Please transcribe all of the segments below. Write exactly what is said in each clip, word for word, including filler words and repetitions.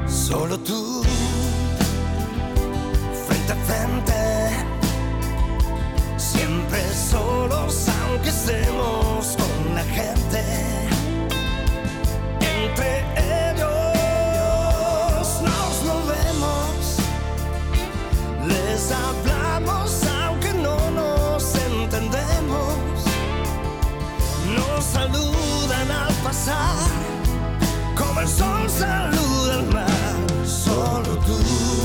Solo tú, frente a frente, siempre solos aunque estemos con la gente. Entre ellos nos movemos, les hablamos aunque no nos entendemos. Nos saludan al pasar, como el sol saluda al mar. Solo tú,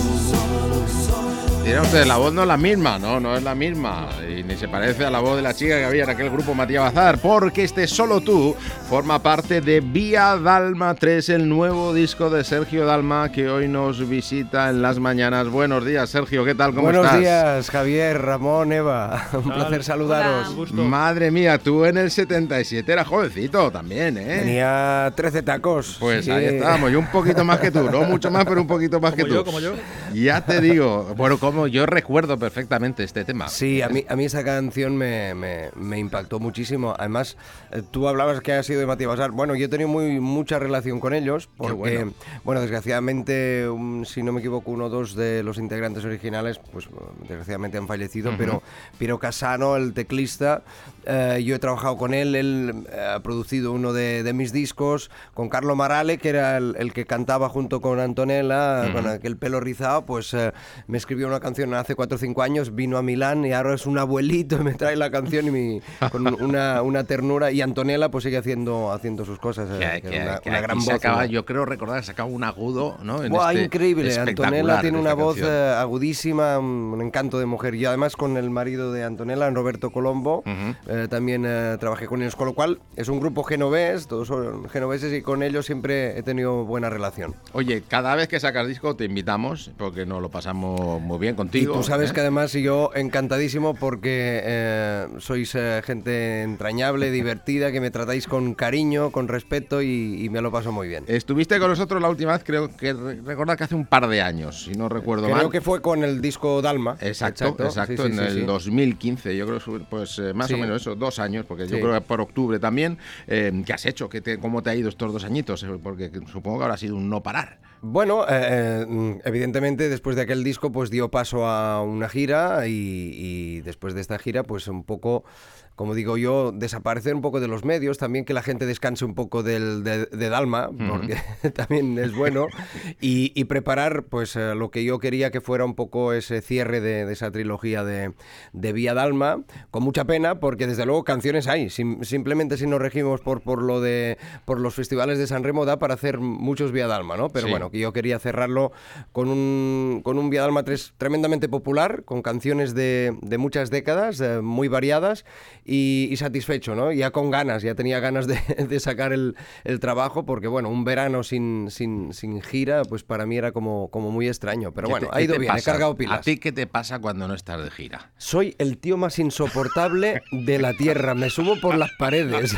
solo, solo. Dirá usted, la voz no es la misma, no, no es la misma. Y ni se parece a la voz de la chica que había en aquel grupo Matías Bazar, porque este Solo Tú forma parte de Vía Dalma tres, el nuevo disco de Sergio Dalma, que hoy nos visita en las mañanas. Buenos días, Sergio, ¿qué tal? ¿Cómo Buenos estás? Buenos días, Javier, Ramón, Eva. Un Hola. placer saludaros. Hola. Madre mía, tú en el setenta y siete eras jovencito también, ¿eh? Tenía trece tacos. Pues sí. ahí estábamos, yo un poquito más que tú, no mucho más, pero un poquito más Como que tú. yo, como yo. Ya te digo, bueno, como yo recuerdo perfectamente este tema. Sí, a mí, a mí esa canción me, me, me impactó muchísimo. Además, eh, tú hablabas que has sido de Matías Bazar. Bueno, yo he tenido muy, mucha relación con ellos porque, bueno. bueno. desgraciadamente, um, si no me equivoco, uno o dos de los integrantes originales, pues desgraciadamente han fallecido, uh-huh. pero Piero Casano, el teclista, eh, yo he trabajado con él, él eh, ha producido uno de, de mis discos, con Carlo Marale, que era el, el que cantaba junto con Antonella, uh-huh. con aquel pelo rizado, pues eh, me escribió una canción hace cuatro o cinco años, vino a Milán y ahora es un abuelito y me trae la canción y mi, con una, una ternura, y Antonella pues sigue haciendo, haciendo sus cosas, eh, que, que que, una, que una gran voz. Sacaba, yo creo recordar que sacaba un agudo, ¿no? En Buah, este increíble, Antonella tiene una voz eh, agudísima, un encanto de mujer. Y además con el marido de Antonella, Roberto Colombo, uh-huh. eh, también eh, trabajé con ellos, con lo cual es un grupo genovés, todos son genoveses, y con ellos siempre he tenido buena relación. Oye, cada vez que sacas disco te invitamos, porque nos lo pasamos muy bien contigo. Y tú sabes ¿eh? que además yo encantadísimo porque eh, sois eh, gente entrañable, divertida, que me tratáis con cariño, con respeto y, y me lo paso muy bien. Estuviste con nosotros la última vez, creo que recordar que hace un par de años, si no recuerdo creo mal. Creo que fue con el disco Dalma. Exacto, exacto, exacto sí, sí, en sí, el sí. dos mil quince, yo creo que pues eh, más sí. o menos eso, dos años, porque yo sí. creo que por octubre también. Eh, ¿Qué has hecho? ¿Qué te, ¿Cómo te ha ido estos dos añitos? Porque supongo que habrá sido un no parar. Bueno, eh, evidentemente después de aquel disco pues dio paso a una gira y, y después de esta gira pues un poco, como digo yo, desaparecer un poco de los medios, también que la gente descanse un poco del, de, de Dalma, porque uh-huh. también es bueno, y, y preparar pues eh, lo que yo quería que fuera un poco ese cierre de, de esa trilogía de, de Vía Dalma, con mucha pena, porque desde luego canciones hay, Sim, simplemente si nos regimos por, por lo de por los festivales de San Remo da para hacer muchos Vía Dalma, ¿no? Pero sí. bueno, que yo quería cerrarlo con un, con un Vía Dalma tres tremendamente popular, con canciones de, de muchas décadas, eh, muy variadas, y, y satisfecho, ¿no? Ya con ganas, ya tenía ganas de, de sacar el, el trabajo, porque bueno, un verano sin, sin, sin gira, pues para mí era como, como muy extraño, pero bueno, te, ha ido bien, pasa? he cargado pilas. ¿A ti qué te pasa cuando no estás de gira? Soy el tío más insoportable de la tierra, me subo por las paredes.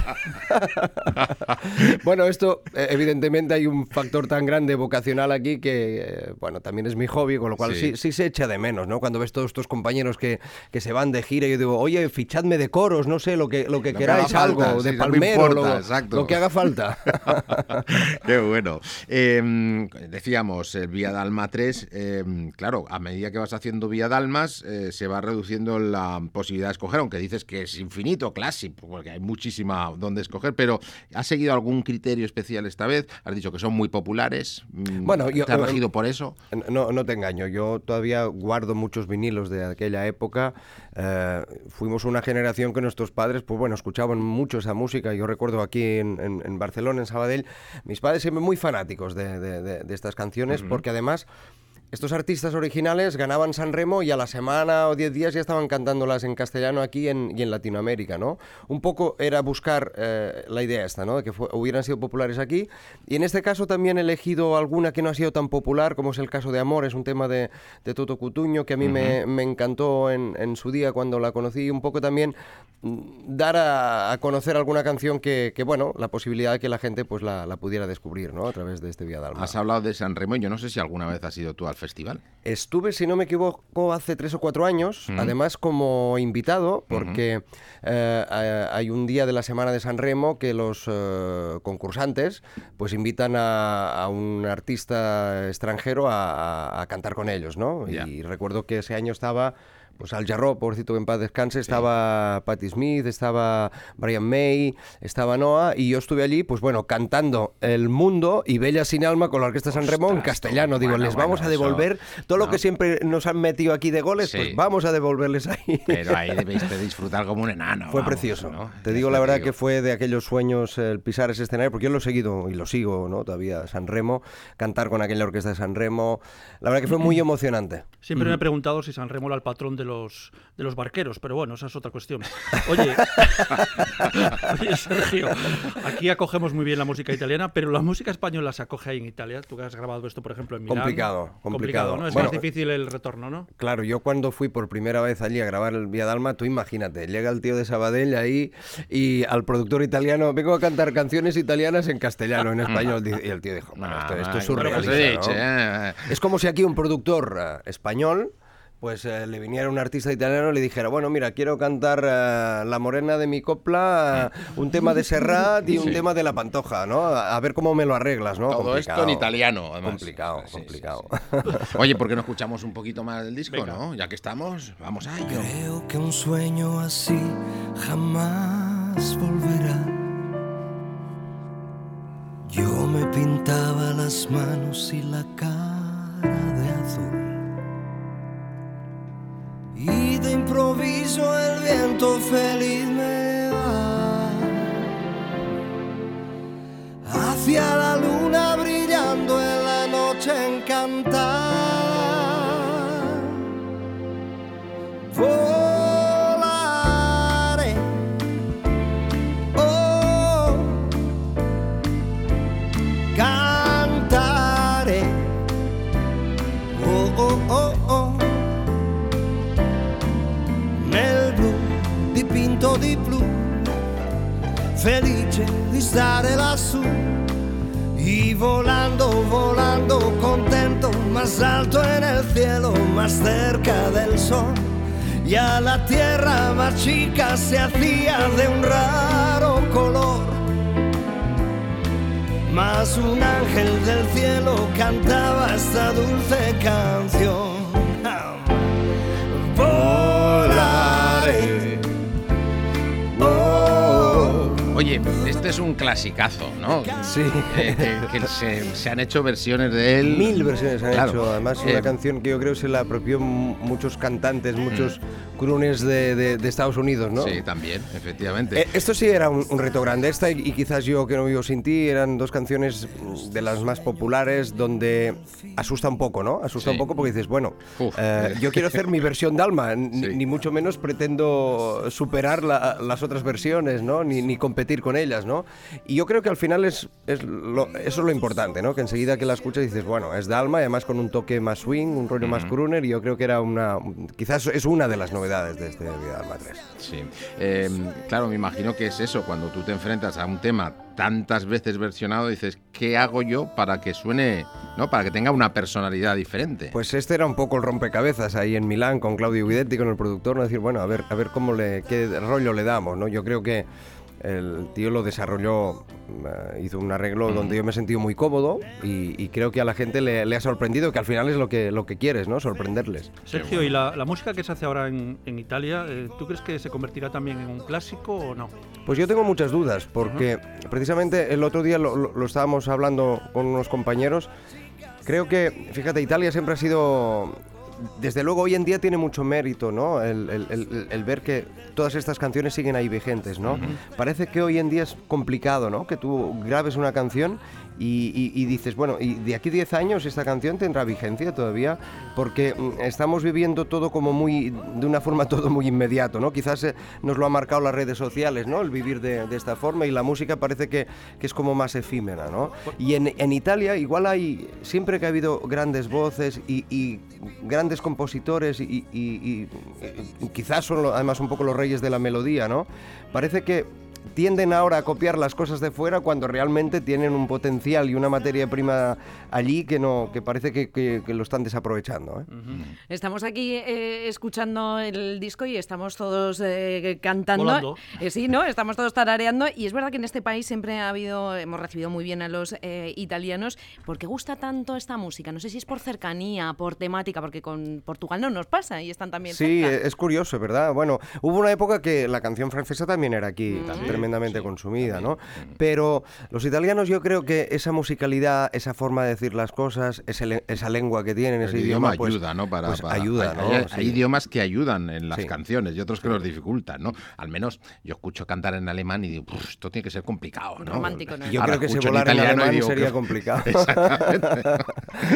Bueno, esto, evidentemente hay un factor tan grande vocacional aquí que, eh, bueno, también es mi hobby, con lo cual sí, sí, sí se echa de menos, ¿no? Cuando ves todos estos compañeros que, que se van de gira y yo digo, oye, fichadme de coros, no sé, lo que, lo que lo queráis, que algo, falta, de sí, palmero, no importa, lo, lo que haga falta. Qué bueno. Eh, decíamos, el Vía Dalma tres, eh, claro, a medida que vas haciendo Vía Dalmas, eh, se va reduciendo la posibilidad de escoger, aunque dices que es infinito, clásico, porque hay muchísima donde escoger, pero ¿has seguido algún criterio especial esta vez? Has dicho que son muy populares. Bueno, yo, ¿te has regido por eso? No, no te engaño, yo todavía guardo muchos vinilos de aquella época. Eh, fuimos una generación que nuestros padres, pues bueno, escuchaban mucho esa música. Yo recuerdo aquí en, en, en Barcelona, en Sabadell, mis padres siempre muy fanáticos de, de, de, de estas canciones, uh-huh. porque además estos artistas originales ganaban San Remo y a la semana o diez días ya estaban cantándolas en castellano aquí en, y en Latinoamérica, ¿no? Un poco era buscar eh, la idea esta, ¿no? De que fue, hubieran sido populares aquí. Y en este caso también he elegido alguna que no ha sido tan popular, como es el caso de Amor, es un tema de, de Toto Cutugno que a mí uh-huh. me, me encantó en, en su día cuando la conocí. Un poco también dar a, a conocer alguna canción que, que, bueno, la posibilidad de que la gente pues la, la pudiera descubrir, ¿no? A través de este Vía Dalma. Has hablado de San Remo, yo no sé si alguna vez has ido tú al festival. Estuve, si no me equivoco, hace tres o cuatro años, mm. además como invitado, porque uh-huh. eh, hay un día de la Semana de San Remo que los eh, concursantes pues invitan a, a un artista extranjero a, a, a cantar con ellos, ¿no? Yeah. Y recuerdo que ese año estaba... Pues Al Jarreau, pobrecito, en paz descanse, estaba sí. Patti Smith, estaba Brian May, estaba Noah, y yo estuve allí, pues bueno, cantando El Mundo y Bella sin alma con la Orquesta San Remo en castellano. Digo, bueno, les vamos bueno, a devolver eso, todo lo no. que siempre nos han metido aquí de goles, sí. pues vamos a devolverles ahí. Pero ahí debéis de disfrutar como un enano. Fue vamos, precioso. ¿no? Te digo la verdad digo. que fue de aquellos sueños el pisar ese escenario, porque yo lo he seguido y lo sigo, ¿no? Todavía San Remo, cantar con aquella orquesta de San Remo, la verdad que fue muy emocionante. Siempre mm. me he preguntado si San Remo era el patrón de los... de los barqueros, pero bueno, esa es otra cuestión. Oye, oye, Sergio, aquí acogemos muy bien la música italiana, pero la música española se acoge ahí en Italia. Tú que has grabado esto, por ejemplo, en Milán. Complicado, complicado. complicado ¿no? Es bueno, más difícil el retorno, ¿no? Claro, yo cuando fui por primera vez allí a grabar el Vía Dalma, tú imagínate, llega el tío de Sabadell ahí y al productor italiano, vengo a cantar canciones italianas en castellano, en español, y el tío dijo, bueno, esto, esto es surrealista, ¿no? Es como si aquí un productor uh, español pues eh, le viniera un artista italiano y le dijera, bueno, mira, quiero cantar uh, La morena de mi copla, uh, un tema de Serrat y un sí. tema de La Pantoja, ¿no? A, a ver cómo me lo arreglas, ¿no? Todo complicado. esto en italiano, además. Complicado, sí, complicado. Sí, sí. Oye, ¿por qué no escuchamos un poquito más del disco, Venga. no? Ya que estamos, vamos a ello. Creo que un sueño así jamás volverá. Yo me pintaba las manos y la cara de azul. Y de improviso el viento feliz me va hacia la luna brillando en la noche encantada. Volaré, oh, cantaré, oh, oh, oh, oh. Di blu, felice di stare lassù, y volando, volando, contento, más alto en el cielo, más cerca del sol, ya la tierra más chica se hacía de un raro color, más un ángel del cielo cantaba esta dulce canción. Volaré. Oye, este es un clasicazo, ¿no? Sí. Eh, que que se, se han hecho versiones de él. Mil versiones se han claro. hecho. Además, es eh, una canción que yo creo se la apropió muchos cantantes, muchos mm. crooners de, de, de Estados Unidos, ¿no? Sí, también, efectivamente. Eh, esto sí era un, un reto grande. Esta y, y quizás Yo que no vivo sin ti eran dos canciones de las más populares donde asusta un poco, ¿no? Asusta sí. un poco porque dices, bueno, Uf, eh, yo quiero hacer mi versión Dalma, sí. ni, ni mucho menos pretendo superar la, las otras versiones, ¿no? Ni, ni competir con ellas, ¿no? Y yo creo que al final es, es lo, eso es lo importante, ¿no? Que enseguida que la escuchas dices, bueno, es Dalma y además con un toque más swing, un rollo uh-huh. más crooner, y yo creo que era una, quizás es una de las novedades de este Vía Dalma tres. Sí, eh, claro, me imagino que es eso, cuando tú te enfrentas a un tema tantas veces versionado, dices, ¿qué hago yo para que suene, no, para que tenga una personalidad diferente? Pues este era un poco el rompecabezas ahí en Milán con Claudio Guidetti, con el productor, ¿no? Decir, bueno, a ver, a ver cómo le, qué rollo le damos, ¿no? Yo creo que el tío lo desarrolló, uh, hizo un arreglo mm. donde yo me he sentido muy cómodo y, y creo que a la gente le, le ha sorprendido, que al final es lo que, lo que quieres, ¿no? Sorprenderles. Sergio, bueno. ¿y la, la música que se hace ahora en, en Italia, eh, tú crees que se convertirá también en un clásico o no? Pues yo tengo muchas dudas, porque uh-huh. precisamente el otro día lo, lo, lo estábamos hablando con unos compañeros. Creo que, fíjate, Italia siempre ha sido... Desde luego hoy en día tiene mucho mérito, ¿no? El, el, el, el ver que todas estas canciones siguen ahí vigentes, ¿no? Uh-huh. Parece que hoy en día es complicado, ¿no? Que tú grabes una canción y, y, y dices, bueno, y de aquí diez años esta canción tendrá vigencia todavía, porque estamos viviendo todo como muy, de una forma todo muy inmediato, ¿no? Quizás eh, nos lo han marcado las redes sociales, ¿no? El vivir de, de esta forma, y la música parece que, que es como más efímera, ¿no? Y en, en Italia igual hay, siempre que ha habido grandes voces y, y grandes compositores y, y, y, y quizás son lo, además un poco los reyes de la melodía, ¿no? Parece que tienden ahora a copiar las cosas de fuera cuando realmente tienen un potencial y una materia prima allí que no que parece que, que, que lo están desaprovechando, ¿eh? Uh-huh. Estamos aquí eh, escuchando el disco y estamos todos eh, cantando. Eh, sí, ¿no? Estamos todos tarareando y es verdad que en este país siempre ha habido, hemos recibido muy bien a los eh, italianos. ¿Por qué gusta tanto esta música? No sé si es por cercanía, por temática, porque con Portugal no nos pasa y están también Sí, cerca. Es curioso, ¿verdad? Bueno, hubo una época que la canción francesa también era aquí mm. tremendamente sí, consumida, también. ¿no? Pero los italianos, yo creo que esa musicalidad, esa forma de decir las cosas, ese, esa lengua que tienen, ese el idioma, idioma pues, ayuda, ¿no? Para, pues para, ayuda, hay, ¿no? Hay, sí. hay idiomas que ayudan en las sí. canciones y otros que sí. los dificultan, ¿no? Al menos yo escucho cantar en alemán y digo, esto tiene que ser complicado, ¿no? Romántico, ¿no? Yo Ahora creo que si escucho volar en alemán digo, sería que... complicado. Exactamente.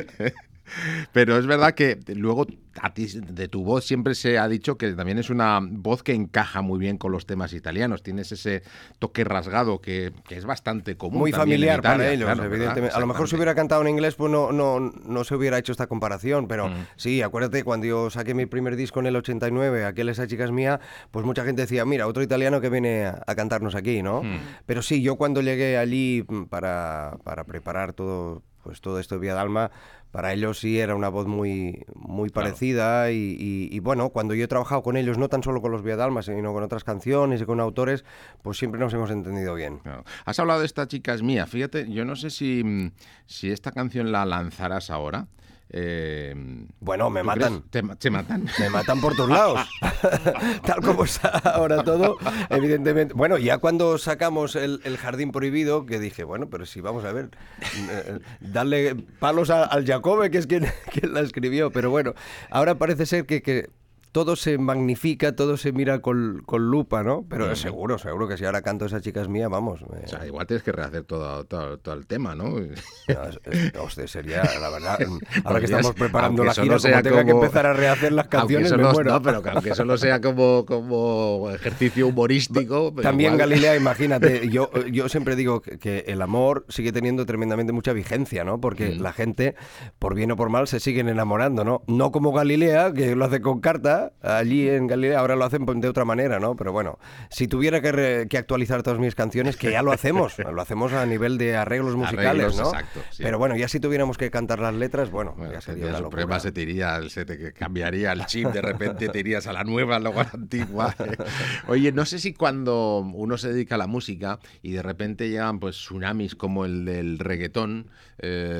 Pero es verdad que luego a ti, de tu voz siempre se ha dicho que también es una voz que encaja muy bien con los temas italianos. Tienes ese toque rasgado que, que es bastante común. Muy familiar Italia, para ellos, claro, evidentemente. A lo mejor si hubiera cantado en inglés, pues no, no, no se hubiera hecho esta comparación. Pero mm. sí, acuérdate, cuando yo saqué mi primer disco en el ochenta y nueve, aquel Esa chica es mía, pues mucha gente decía, mira, otro italiano que viene a, a cantarnos aquí, ¿no? Mm. Pero sí, yo cuando llegué allí para, para preparar todo... pues todo esto de Vía d'Alma, para ellos sí era una voz muy, muy parecida claro. y, y, y bueno, cuando yo he trabajado con ellos, no tan solo con los Vía d'Alma, sino con otras canciones y con autores, pues siempre nos hemos entendido bien. Claro. Has hablado de Esta chica es mía, fíjate, yo no sé si, si esta canción la lanzarás ahora. Eh, bueno, me matan. Te, te matan. Me matan por todos lados. Tal como está ahora todo, evidentemente. Bueno, ya cuando sacamos el, el Jardín Prohibido, que dije, bueno, pero si vamos a ver, eh, darle palos a, al Jacobe, que es quien, quien la escribió. Pero bueno, ahora parece ser que... que todo se magnifica, todo se mira con, con lupa, ¿no? Pero mm. seguro, seguro que si ahora canto Esa chica es mía, vamos. Eh... O sea, igual tienes que rehacer todo, todo, todo el tema, ¿no? no es, es, hostia, sería, la verdad, ahora que estamos preparando la gira, como tenga como... que empezar a rehacer las canciones, me no, muero. No, pero que aunque solo sea como, como ejercicio humorístico... También igual... Galilea, imagínate, yo, yo siempre digo que, que el amor sigue teniendo tremendamente mucha vigencia, ¿no? Porque mm. la gente, por bien o por mal, se siguen enamorando, ¿no? No como Galilea, que lo hace con carta, allí en Galilea, ahora lo hacen de otra manera, ¿no? Pero bueno, si tuviera que, re, que actualizar todas mis canciones, que ya lo hacemos, lo hacemos a nivel de arreglos musicales, arreglos, ¿no? Exacto, sí. Pero bueno, ya si tuviéramos que cantar las letras, bueno, bueno ya sería una locura. Prueba se te iría, se te cambiaría el chip, de repente te irías a la nueva, luego a la antigua. Oye, no sé si cuando uno se dedica a la música y de repente llegan pues tsunamis como el del reggaetón, eh,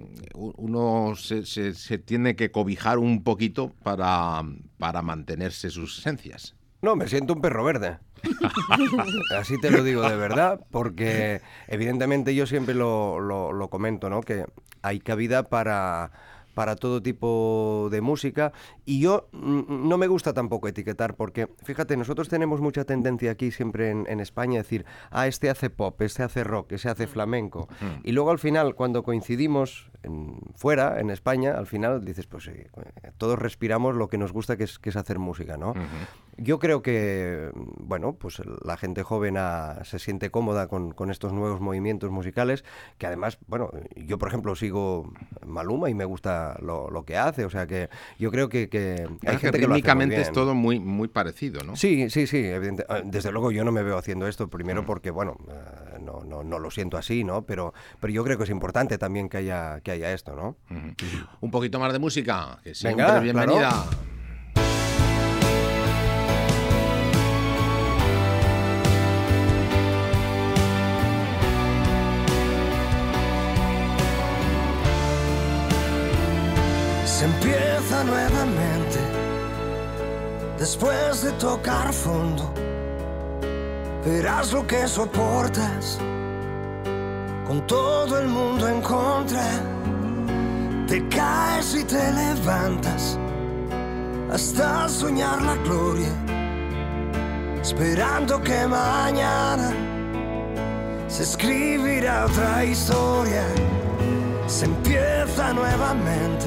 uno se, se, se tiene que cobijar un poquito para, para mantenerse sus esencias. No, me siento un perro verde. Así te lo digo de verdad, porque evidentemente yo siempre lo, lo, lo comento, ¿no? Que hay cabida para... para todo tipo de música y yo mm, no me gusta tampoco etiquetar porque, fíjate, nosotros tenemos mucha tendencia aquí siempre en, en España a decir, ah, este hace pop, este hace rock, este hace flamenco mm. y luego al final cuando coincidimos en, fuera, en España, al final dices, pues sí, todos respiramos lo que nos gusta que es, que es hacer música, ¿no? Uh-huh. Yo creo que, bueno, pues la gente joven ha, se siente cómoda con, con estos nuevos movimientos musicales que además, bueno, yo por ejemplo sigo Maluma y me gusta Lo, lo que hace, o sea que yo creo que, que hay es gente que que rítmicamente lo es todo muy muy parecido, ¿no? Sí, sí, sí, evidente. Desde luego yo no me veo haciendo esto, primero mm. porque, bueno, no, no, no lo siento así, ¿no? Pero, pero yo creo que es importante también que haya, que haya esto, ¿no? Mm. Un poquito más de música, que siempre Venga, bienvenida. Claro. Se empieza nuevamente después de tocar fondo. Verás lo que soportas con todo el mundo en contra. Te caes y te levantas hasta soñar la gloria, esperando que mañana se escribirá otra historia. Se empieza nuevamente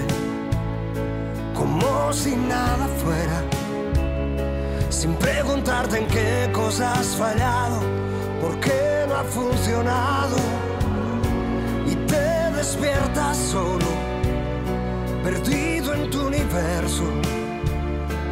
como si nada fuera, sin preguntarte en qué cosas has fallado, por qué no ha funcionado, y te despiertas solo, perdido en tu universo,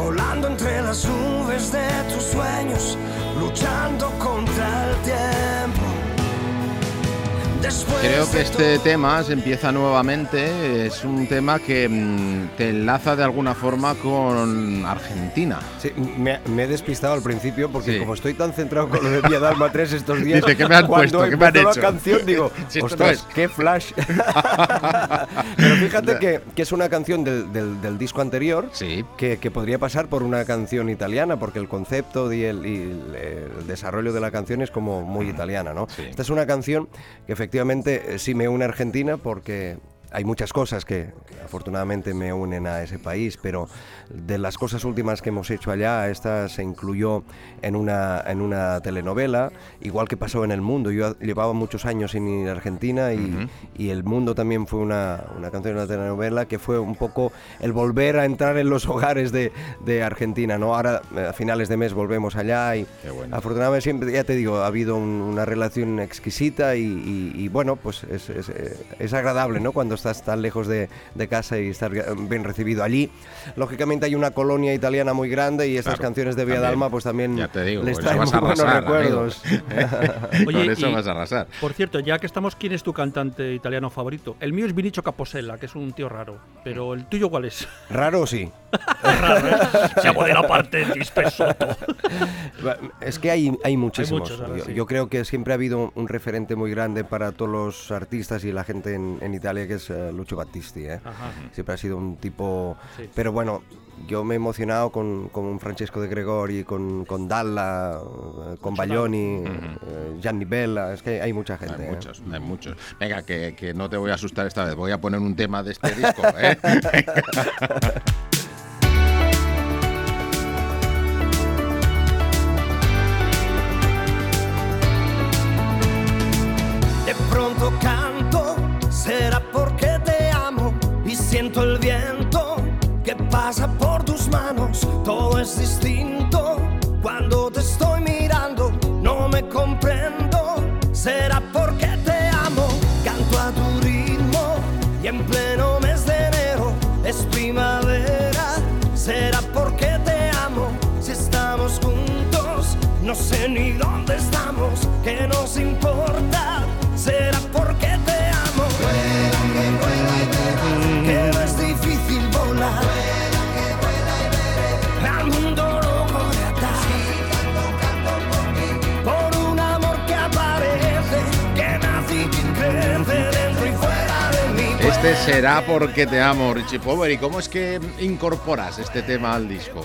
volando entre las nubes de tus sueños, luchando contra el tiempo. Después Creo que de este todo, tema se empieza nuevamente, es un tema que mm, te enlaza de alguna forma con Argentina. Sí, me, me he despistado al principio porque Sí. como estoy tan centrado con lo de Vía Dalma tres estos días, Dice, ¿qué me han cuando puesto? ¿Qué me han empezó hecho? la canción digo, Si esto ostras, no es. qué flash. Pero fíjate que, que es una canción del, del, del disco anterior Sí. que, que podría pasar por una canción italiana porque el concepto y el, y el, el desarrollo de la canción es como muy italiana, ¿no? Sí. Esta es una canción que efectivamente eh, sí me une a Argentina porque hay muchas cosas que afortunadamente me unen a ese país, pero de las cosas últimas que hemos hecho allá, esta se incluyó en una, en una telenovela, igual que pasó en El Mundo. Yo llevaba muchos años sin ir a Argentina y, Uh-huh. y El Mundo también fue una, una canción de una telenovela que fue un poco el volver a entrar en los hogares de, de Argentina, ¿no? Ahora a finales de mes volvemos allá y Qué bueno. afortunadamente siempre, ya te digo, ha habido un- una relación exquisita y, y- y, bueno, pues es, es, es agradable, ¿no? Cuando estás tan lejos de, de casa y estar bien recibido allí. Lógicamente hay una colonia italiana muy grande y estas Claro, canciones de Vía también. Dalma pues también Ya te digo, les con traen eso muy vas a buenos arrasar, recuerdos. Oye, Con eso y- vas a arrasar. Por cierto, ya que estamos, ¿quién es tu cantante italiano favorito? El mío es Vinicio Caposella, que es un tío raro. Pero ¿el tuyo cuál es? Raro sí. Siamo della parte di Spessotto. Es que hay, hay muchísimos. muchos, ahora yo, sí. yo creo que siempre ha habido un, un referente muy grande para todos los artistas y la gente en, en Italia, que es eh, Lucio Battisti. ¿eh? Ajá. Siempre ha sido un tipo... Sí. Pero bueno, yo me he emocionado con, con Francesco De Gregori, con, con Dalla, eh, con Baglioni, eh, Gianni Bella. Es que hay mucha gente. Hay ¿eh? muchos, hay muchos. Venga, que, que no te voy a asustar esta vez. Voy a poner un tema de este disco, ¿eh? de pronto canto, será porque te amo y siento el viento que pasa por tus manos. Todo es distinto cuando te estoy mirando, no me comprendo. Será porque te amo, canto a tu ritmo y en pleno mes de enero es primavera. Será porque te amo, si estamos juntos, no sé ni dónde estamos, que nos importa. Será porque te amo, que no es difícil volar, al mundo loco de atar, por un amor que aparece, que nace y que crece dentro y fuera de mí. Este será porque te amo, Richie Poveri. ¿Y cómo es que incorporas este tema al disco?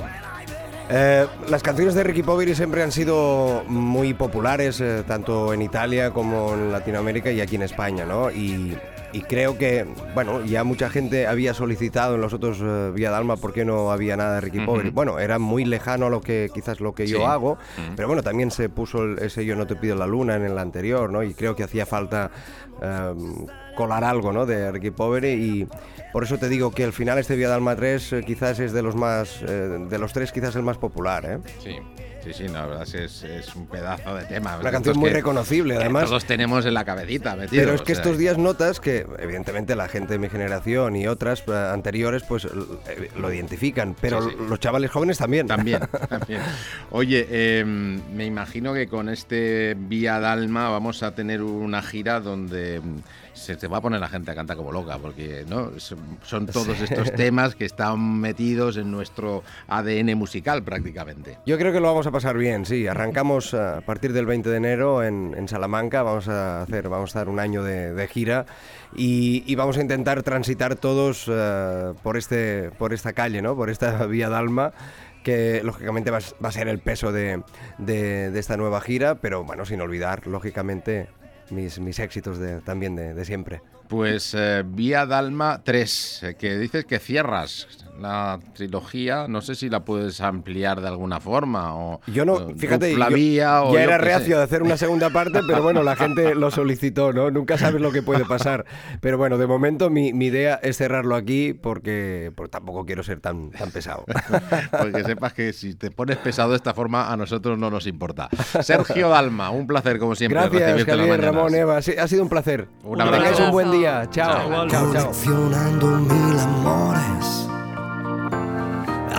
Eh, las canciones de Ricky Poveri siempre han sido muy populares, eh, tanto en Italia como en Latinoamérica y aquí en España, ¿no? Y, y creo que, bueno, ya mucha gente había solicitado en los otros eh, Vía Dalma por qué no había nada de Ricky Ujú. Poveri. Bueno, era muy lejano a lo que quizás lo que Sí. yo hago, Ujú. pero bueno, también se puso el, ese Yo no te pido la luna en el anterior, ¿no? Y creo que hacía falta eh, colar algo, ¿no? De Ricky Poveri y por eso te digo que al final este Vía Dalma tres eh, quizás es de los más, eh, de los tres quizás el más popular, ¿eh? Sí, sí, sí, la verdad es, es, es un pedazo de tema. Una canción muy que- reconocible, que además. todos tenemos en la cabecita metido. Pero es que o sea, estos días notas que, evidentemente, la gente de mi generación y otras eh, anteriores, pues l- eh, lo identifican, pero Sí, sí. los chavales jóvenes también. También, también. Oye, eh, me imagino que con este Vía Dalma vamos a tener una gira donde mm, se te va a poner la gente a cantar como loca, porque no son, son todos estos temas que están metidos en nuestro A D N musical prácticamente. Yo creo que lo vamos a pasar bien, sí. Arrancamos a partir del veinte de enero en, en Salamanca, vamos a hacer, vamos a dar un año de, de gira y, y vamos a intentar transitar todos eh, por este, por esta calle, ¿no? Por esta Vía Dalma, que lógicamente va, a s- va a ser el peso de, de- de esta nueva gira, pero bueno, sin olvidar, lógicamente, mis, mis éxitos de, también de, de siempre. Pues eh, Vía Dalma tres, eh, que dices que cierras la trilogía, no sé si la puedes ampliar de alguna forma o Yo no, o fíjate, dupla yo vía, o ya yo era qué sé. reacio de hacer una segunda parte, pero bueno, la gente lo solicitó, ¿no? Nunca sabes lo que puede pasar. Pero bueno, de momento mi, mi idea es cerrarlo aquí porque, porque tampoco quiero ser tan, tan pesado. Porque sepas que si te pones pesado de esta forma, a nosotros no nos importa. Sergio Dalma, un placer como siempre Gracias, recibirte en las Javier, mañanas. Ramón, Eva. Sí, ha sido un placer. Un Que abrazo. tengáis un buen día. Chao, Chao, igual. chao, chao. Coleccionando mil amores,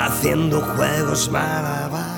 haciendo juegos malabar.